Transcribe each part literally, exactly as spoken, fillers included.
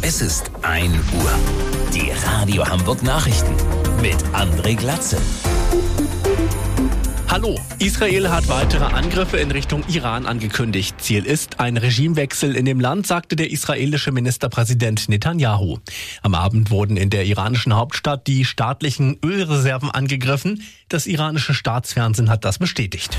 Es ist ein Uhr. Die Radio Hamburg Nachrichten mit André Glatze. Hallo, Israel hat weitere Angriffe in Richtung Iran angekündigt. Ziel ist ein Regimewechsel in dem Land, sagte der israelische Ministerpräsident Netanyahu. Am Abend wurden in der iranischen Hauptstadt die staatlichen Ölreserven angegriffen. Das iranische Staatsfernsehen hat das bestätigt.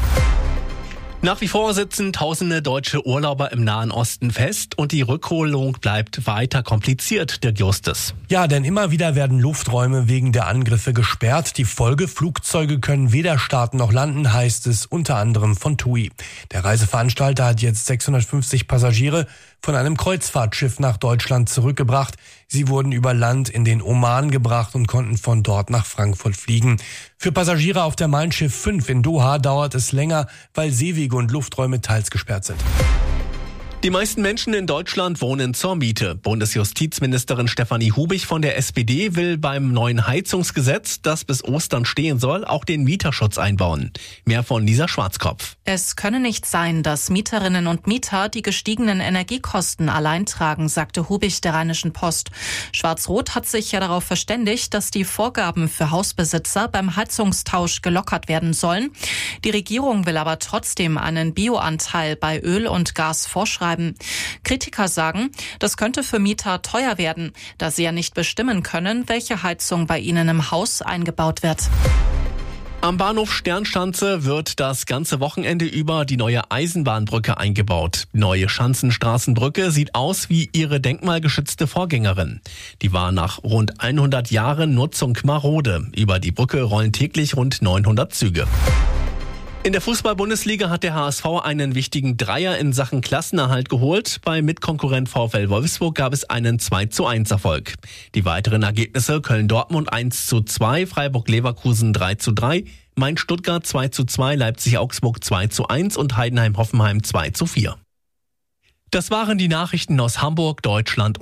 Nach wie vor sitzen tausende deutsche Urlauber im Nahen Osten fest und die Rückholung bleibt weiter kompliziert, Dirk Justus. Ja, denn immer wieder werden Lufträume wegen der Angriffe gesperrt. Die Folge: Flugzeuge können weder starten noch landen, heißt es unter anderem von T U I. Der Reiseveranstalter hat jetzt sechshundertfünfzig Passagiere von einem Kreuzfahrtschiff nach Deutschland zurückgebracht. Sie wurden über Land in den Oman gebracht und konnten von dort nach Frankfurt fliegen. Für Passagiere auf der Mein Schiff fünf in Doha dauert es länger, weil Seewege und Lufträume teils gesperrt sind. Die meisten Menschen in Deutschland wohnen zur Miete. Bundesjustizministerin Stefanie Hubich von der S P D will beim neuen Heizungsgesetz, das bis Ostern stehen soll, auch den Mieterschutz einbauen. Mehr von Lisa Schwarzkopf. Es könne nicht sein, dass Mieterinnen und Mieter die gestiegenen Energiekosten allein tragen, sagte Hubich der Rheinischen Post. Schwarz-Rot hat sich ja darauf verständigt, dass die Vorgaben für Hausbesitzer beim Heizungstausch gelockert werden sollen. Die Regierung will aber trotzdem einen Bioanteil bei Öl und Gas vorschreiben. Kritiker sagen, das könnte für Mieter teuer werden, da sie ja nicht bestimmen können, welche Heizung bei ihnen im Haus eingebaut wird. Am Bahnhof Sternschanze wird das ganze Wochenende über die neue Eisenbahnbrücke eingebaut. Die neue Schanzenstraßenbrücke sieht aus wie ihre denkmalgeschützte Vorgängerin. Die war nach rund hundert Jahren Nutzung marode. Über die Brücke rollen täglich rund neunhundert Züge. In der Fußball-Bundesliga hat der H S V einen wichtigen Dreier in Sachen Klassenerhalt geholt. Bei Mitkonkurrent VfL Wolfsburg gab es einen zwei zu eins Erfolg. Die weiteren Ergebnisse: Köln-Dortmund eins zu zwei, Freiburg-Leverkusen drei zu drei, Mainz-Stuttgart zwei zu zwei, Leipzig-Augsburg zwei zu eins und Heidenheim-Hoffenheim zwei zu vier. Das waren die Nachrichten aus Hamburg, Deutschland und